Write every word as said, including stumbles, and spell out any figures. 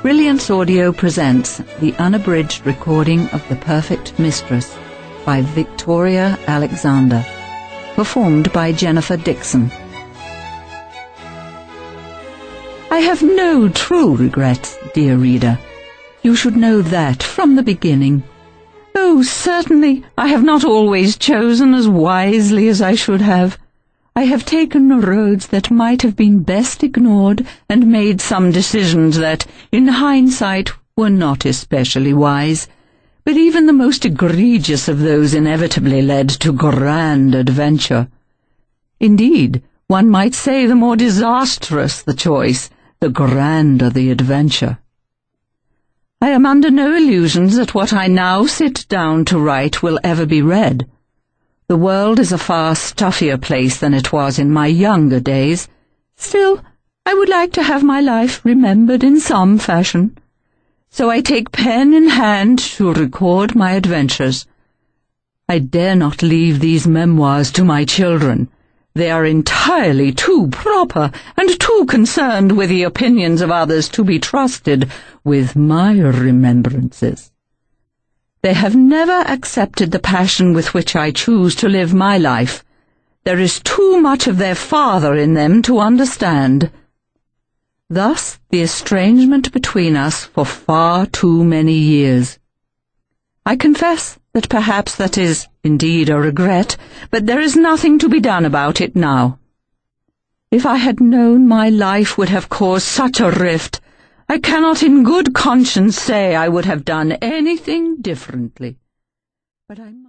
Brilliance Audio presents the unabridged recording of The Perfect Mistress by Victoria Alexander, performed by Jennifer Dixon. I have no true regrets, dear reader. You should know that from the beginning. Oh, certainly, I have not always chosen as wisely as I should have. I have taken roads that might have been best ignored and made some decisions that, in hindsight, were not especially wise. But even the most egregious of those inevitably led to grand adventure. Indeed, one might say the more disastrous the choice, the grander the adventure. I am under no illusions that what I now sit down to write will ever be read. The world is a far stuffier place than it was in my younger days. Still, I would like to have my life remembered in some fashion. So I take pen in hand to record my adventures. I dare not leave these memoirs to my children. They are entirely too proper and too concerned with the opinions of others to be trusted with my remembrances. They have never accepted the passion with which I choose to live my life. There is too much of their father in them to understand. Thus the estrangement between us for far too many years. I confess that perhaps that is indeed a regret, but there is nothing to be done about it now. If I had known my life would have caused such a rift, I cannot in good conscience say I would have done anything differently. But I